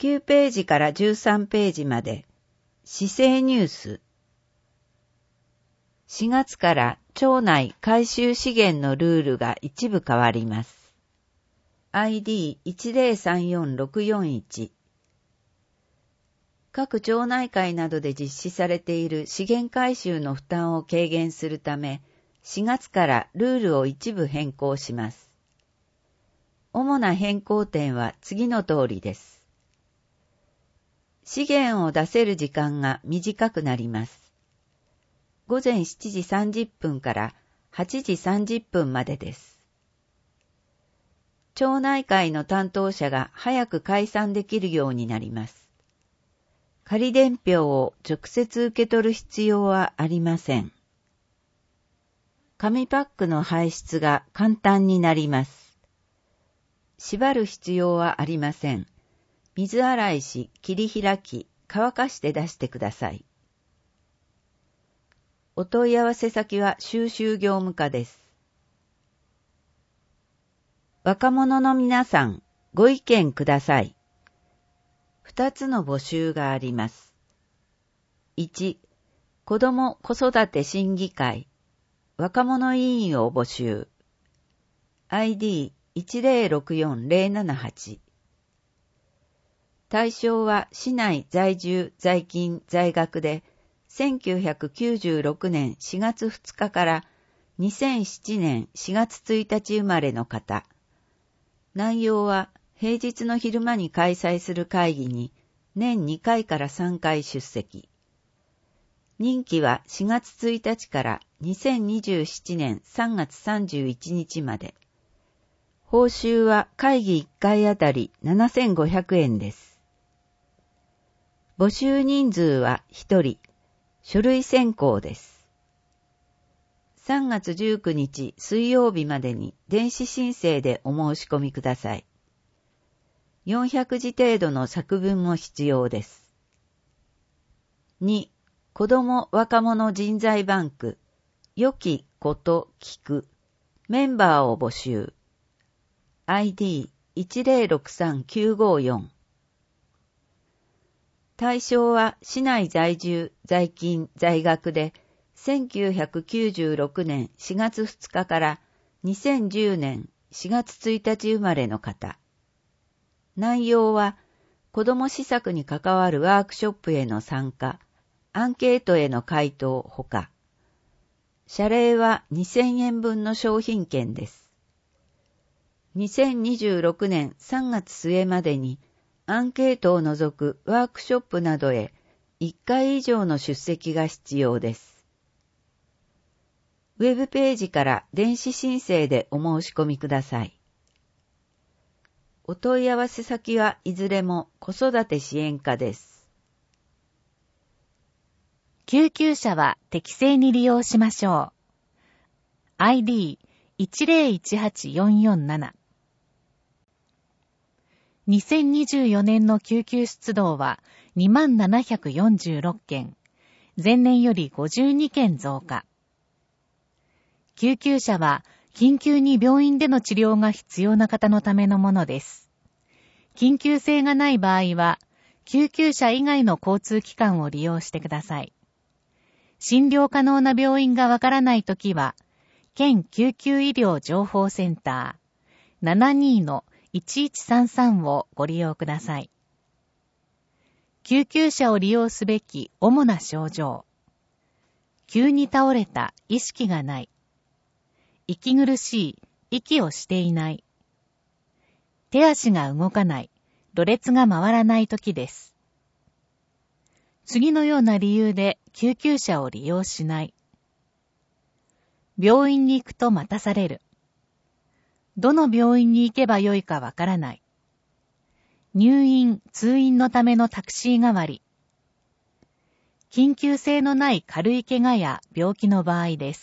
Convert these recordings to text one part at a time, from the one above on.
9ページから13ページまで、市政ニュース。4月から町内回収資源のルールが一部変わります。ID1034-641。各町内会などで実施されている資源回収の負担を軽減するため、4月からルールを一部変更します。主な変更点は次の通りです。資源を出せる時間が短くなります。午前7時30分から8時30分までです。町内会の担当者が早く解散できるようになります。仮伝票を直接受け取る必要はありません。紙パックの排出が簡単になります。縛る必要はありません。水洗いし、切り開き、乾かして出してください。お問い合わせ先は収集業務課です。若者の皆さん、ご意見ください。2つの募集があります。1、子ども子育て審議会、若者委員を募集。ID1064-078。対象は市内在住在勤在学で1996年4月2日から2007年4月1日生まれの方。内容は平日の昼間に開催する会議に年2回から3回出席。任期は4月1日から2027年3月31日まで。報酬は会議1回あたり7500円です。募集人数は1人、書類選考です。3月19日水曜日までに電子申請でお申し込みください。400字程度の作文も必要です。2、子ども若者人材バンク、良きこと聞く、メンバーを募集。ID1063-954。対象は市内在住、在勤、在学で1996年4月2日から2010年4月1日生まれの方。内容は子ども施策に関わるワークショップへの参加、アンケートへの回答ほか。謝礼は2000円分の商品券です。2026年3月末までにアンケートを除くワークショップなどへ1回以上の出席が必要です。ウェブページから電子申請でお申し込みください。お問い合わせ先はいずれも子育て支援課です。 救急車は適正に利用しましょう。ID1018-447。2024年の救急出動は2746件、前年より52件増加。救急車は緊急に病院での治療が必要な方のためのものです。緊急性がない場合は、救急車以外の交通機関を利用してください。診療可能な病院がわからないときは、県救急医療情報センター 72-1133 をご利用ください。救急車を利用すべき主な症状。急に倒れた、意識がない。息苦しい、息をしていない。手足が動かない、ろれつが回らないときです。次のような理由で救急車を利用しない。病院に行くと待たされる。どの病院に行けばよいかわからない。入院・通院のためのタクシー代わり。緊急性のない軽い怪我や病気の場合です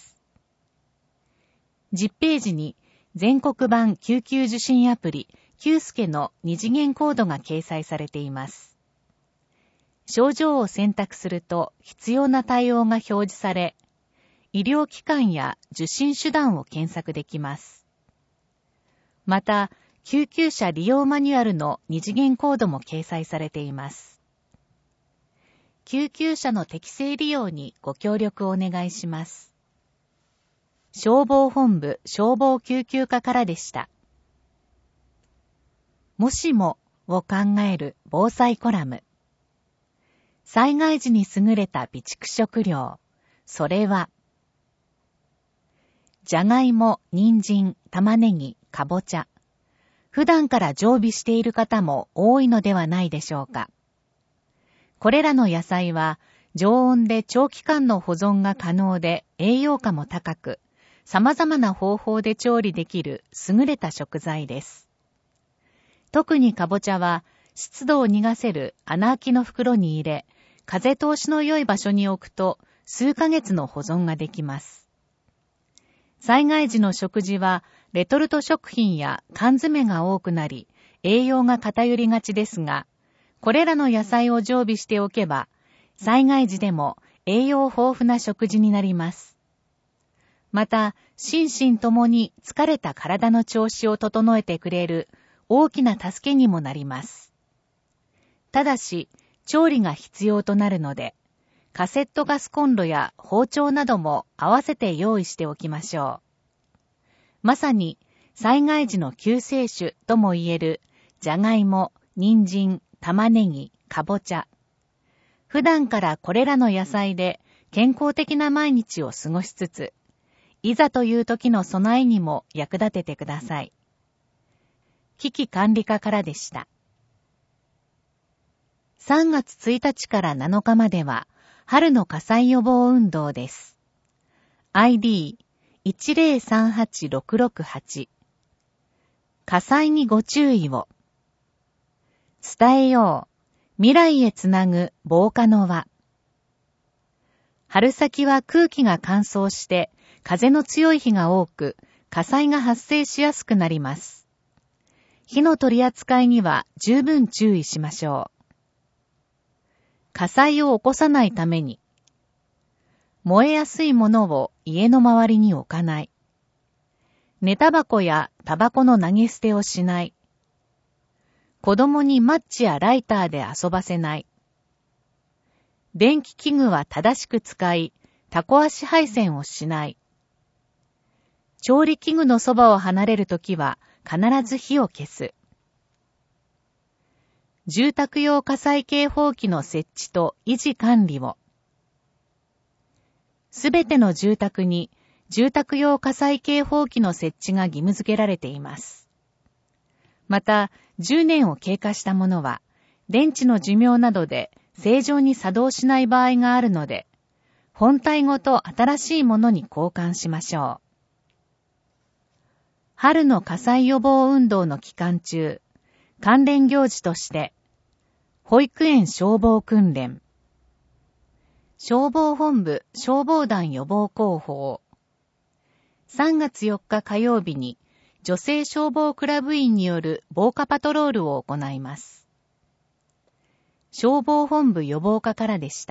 。10ページに全国版救急受診アプリキュースケの2次元コードが掲載されています。症状を選択すると必要な対応が表示され、医療機関や受診手段を検索できます。また、 救急車利用マニュアルの二次元コードも掲載されています。救急車の適正利用にご協力をお願いします。消防本部消防救急課からでした。もしもを考える防災コラム。災害時に優れた備蓄食料。それは、じゃがいも、人参、玉ねぎ、かぼちゃ。普段から常備している方も多いのではないでしょうか。これらの野菜は常温で長期間の保存が可能で栄養価も高く、様々な方法で調理できる優れた食材です。特にかぼちゃは湿度を逃がせる穴開きの袋に入れ、風通しの良い場所に置くと数ヶ月の保存ができます。災害時の食事はレトルト食品や缶詰が多くなり、栄養が偏りがちですが、これらの野菜を常備しておけば、災害時でも栄養豊富な食事になります。また、心身ともに疲れた体の調子を整えてくれる大きな助けにもなります。ただし、調理が必要となるので、カセットガスコンロや包丁なども合わせて用意しておきましょう。まさに、災害時の救世主とも言える、じゃがいも、人参、玉ねぎ、かぼちゃ。普段からこれらの野菜で健康的な毎日を過ごしつつ、いざという時の備えにも役立ててください。危機管理課からでした。3月1日から7日までは、春の火災予防運動です。ID1038668 火災にご注意を。伝えよう。未来へつなぐ防火の輪。春先は空気が乾燥して風の強い日が多く火災が発生しやすくなります。火の取り扱いには十分注意しましょう。火災を起こさないために、燃えやすいものを家の周りに置かない。寝タバコやタバコの投げ捨てをしない。子供にマッチやライターで遊ばせない。電気器具は正しく使い、タコ足配線をしない。調理器具のそばを離れるときは必ず火を消す。住宅用火災警報器の設置と維持管理を。すべての住宅に住宅用火災警報器の設置が義務付けられています。また、10年を経過したものは、電池の寿命などで正常に作動しない場合があるので、本体ごと新しいものに交換しましょう。春の火災予防運動の期間中、関連行事として、保育園消防訓練、消防本部消防団予防広報、3月4日火曜日に女性消防クラブ員による防火パトロールを行います。消防本部予防課からでした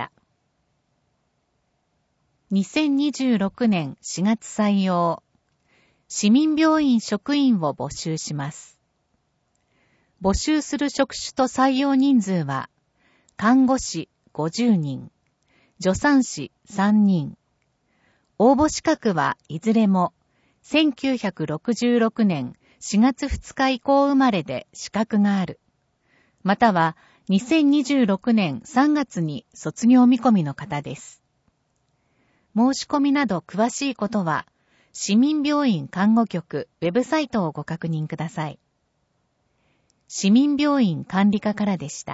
。2026年4月採用、市民病院職員を募集します。募集する職種と採用人数は、看護師50人、助産師3人。応募資格はいずれも、1966年4月2日以降生まれで資格がある。または、2026年3月に卒業見込みの方です。申し込みなど詳しいことは、市民病院看護局ウェブサイトをご確認ください。市民病院管理課からでした。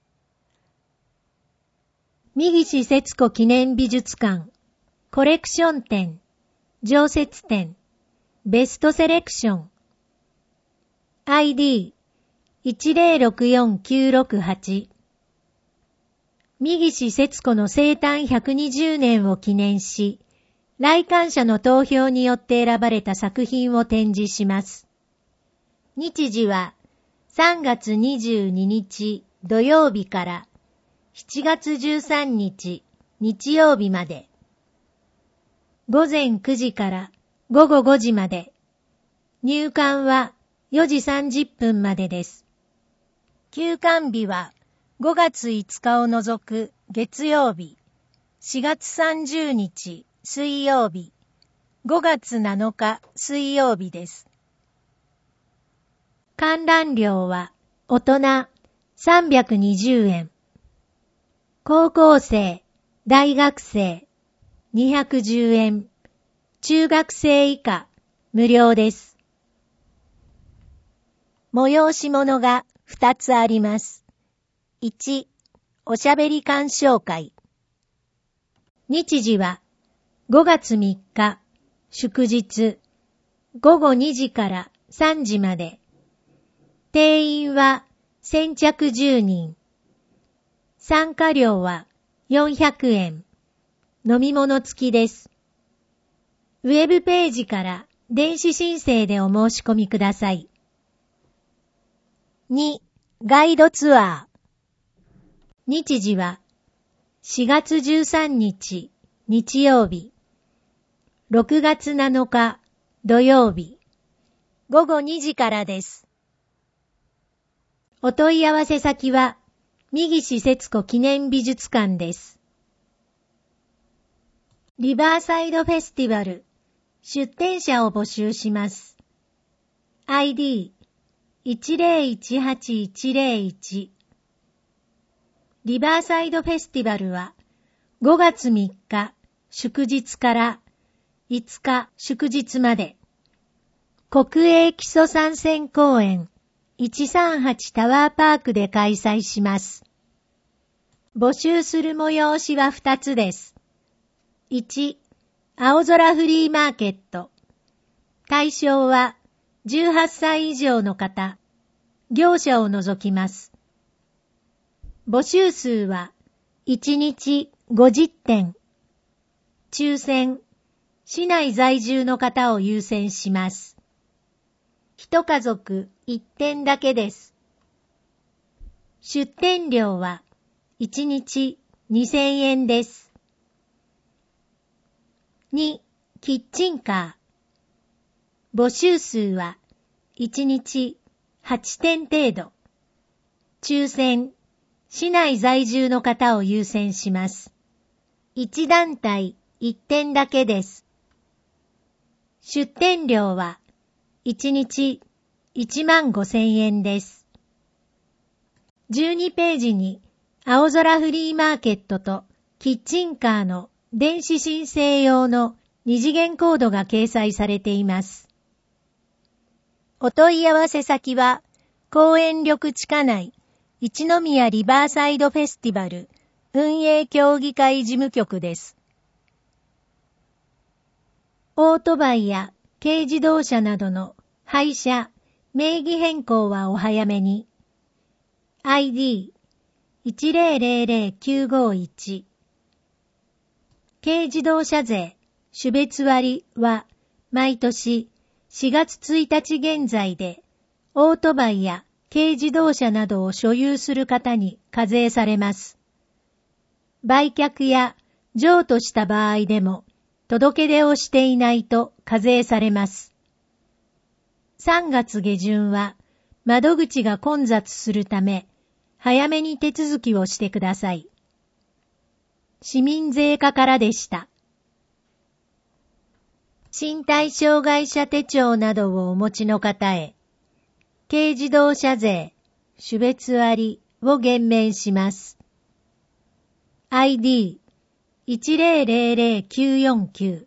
三岸節子記念美術館、コレクション展、常設展、ベストセレクション、ID1064968 三岸節子の生誕120年を記念し、来館者の投票によって選ばれた作品を展示します。日時は3月22日土曜日から7月13日日曜日まで。午前9時から午後5時まで。入館は 4時30分までです。 休館日は5月5日を除く月曜日、4月30日水曜日、5月7日水曜日です。 観覧料は大人320円。高校生、大学生210円。中学生以下無料です。 催し物が2つあります。1、おしゃべり鑑賞会。 日時は5月3日、祝日、午後2時から3時まで。定員は先着10人。参加料は400円。飲み物付きです。ウェブページから電子申請でお申し込みください。 2、ガイドツアー。 日時は4月13日日曜日、6月7日土曜日、 午後2時からです。 お問い合わせ先は三岸節子記念美術館です。リバーサイドフェスティバル出展者を募集します。ID1018101 リバーサイドフェスティバルは5月3日祝日から5日祝日まで国営基礎参戦公園138タワーパークで開催します。募集する催しは2つです。1、青空フリーマーケット。対象は18歳以上の方、業者を除きます。募集数は1日50点。抽選、市内在住の方を優先します。一家族1点だけです。出店料は1日2000円です。2、キッチンカー。募集数は1日8点程度。抽選、市内在住の方を優先します。1団体1点だけです。出店料は1日15,000円です。12ページに青空フリーマーケットとキッチンカーの電子申請用の二次元コードが掲載されています。 お問い合わせ先は公園緑地下内一宮リバーサイドフェスティバル運営協議会事務局です。 オートバイや軽自動車などの廃車、名義変更はお早めに。ID1000951 軽自動車税種別割は毎年4月1日現在でオートバイや軽自動車などを所有する方に課税されます。売却や譲渡した場合でも届け出をしていないと課税されます。3月下旬は窓口が混雑するため早めに手続きをしてください。市民税課からでした。身体障害者手帳などをお持ちの方へ、軽自動車税、種別割を減免します。ID1000949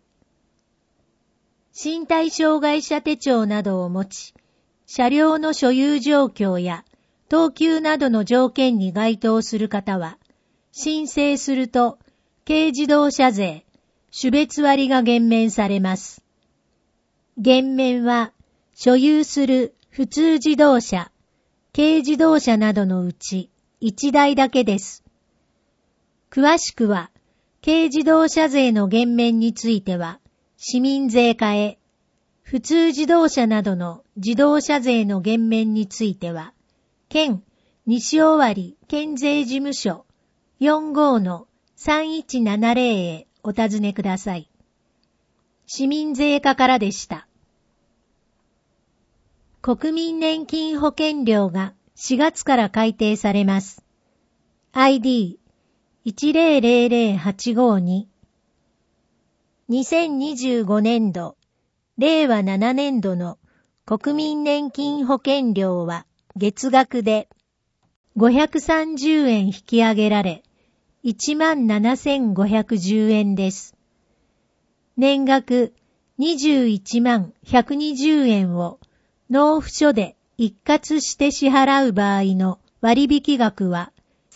身体障害者手帳などを持ち、車両の所有状況や等級などの条件に該当する方は、申請すると軽自動車税、種別割が減免されます。減免は所有する普通自動車、軽自動車などのうち1台だけです。詳しくは、軽自動車税の減免については、市民税課へ、普通自動車などの自動車税の減免については、県西尾張県税事務所 45-3170 へお尋ねください。市民税課からでした。 国民年金保険料が4月から改定されます。ID10000852 2025年度、令和7年度の国民年金保険料は月額で530円引き上げられ、17,510円です。年額211,120円を納付書で一括して支払う場合の割引額は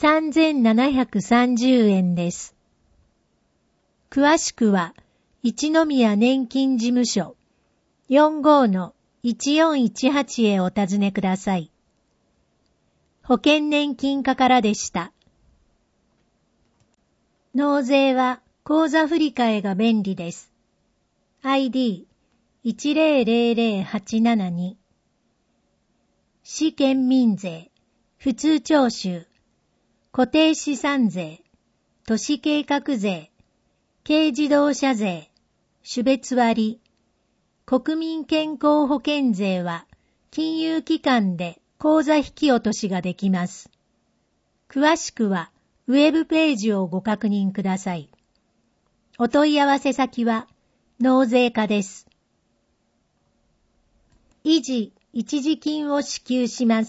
3,730円です。詳しくは、一宮年金事務所 45-1418 へお尋ねください。保険年金課からでした。納税は口座振替が便利です。ID10000872 市県民税、普通徴収、固定資産税、都市計画税、軽自動車税、種別割、国民健康保険税は金融機関で口座引き落としができます。詳しくはウェブページをご確認ください。お問い合わせ先は納税課です。維持一時金を支給します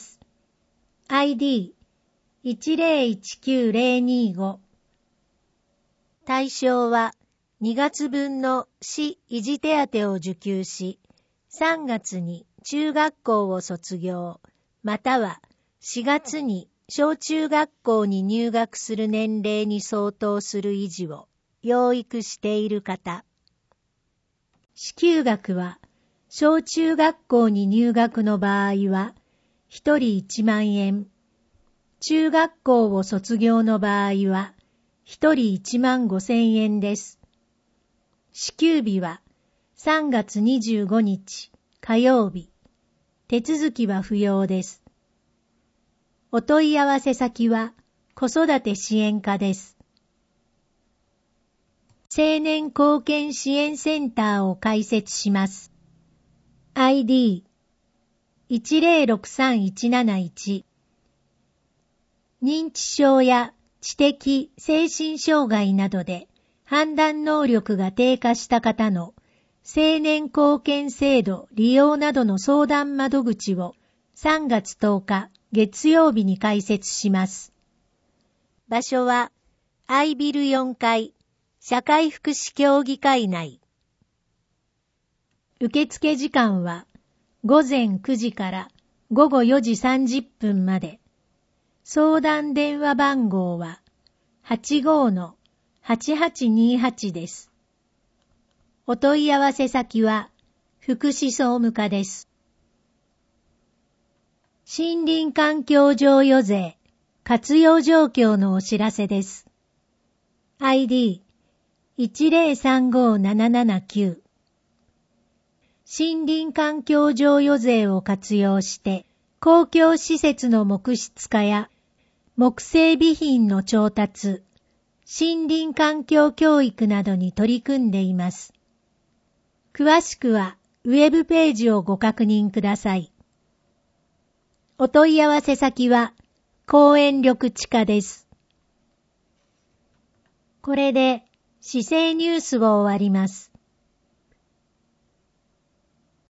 。ID1019-025 対象は2月分の市維持手当を受給し、3月に中学校を卒業、または4月に小中学校に入学する年齢に相当する維持を養育している方。支給額は、小中学校に入学の場合は、1人1万円。中学校を卒業の場合は、1人1万5,000円です。支給日は、3月25日、火曜日。手続きは不要です。お問い合わせ先は、子育て支援課です。青年貢献支援センターを開設します。ID1063-171 認知症や知的・精神障害などで判断能力が低下した方の青年貢献制度利用などの相談窓口を3月10日月曜日に開設します。場所は I ビル4階社会福祉協議会内。受付時間は午前9時から午後4時30分まで。相談電話番号は 85-8828 です。お問い合わせ先は福祉総務課です。森林環境譲与税活用状況のお知らせです。ID1035-779 森林環境譲与税を活用して公共施設の木質化や木製備品の調達、森林環境教育などに取り組んでいます。詳しくはウェブページをご確認ください。お問い合わせ先は公園緑地課です。これで市政ニュースを終わります。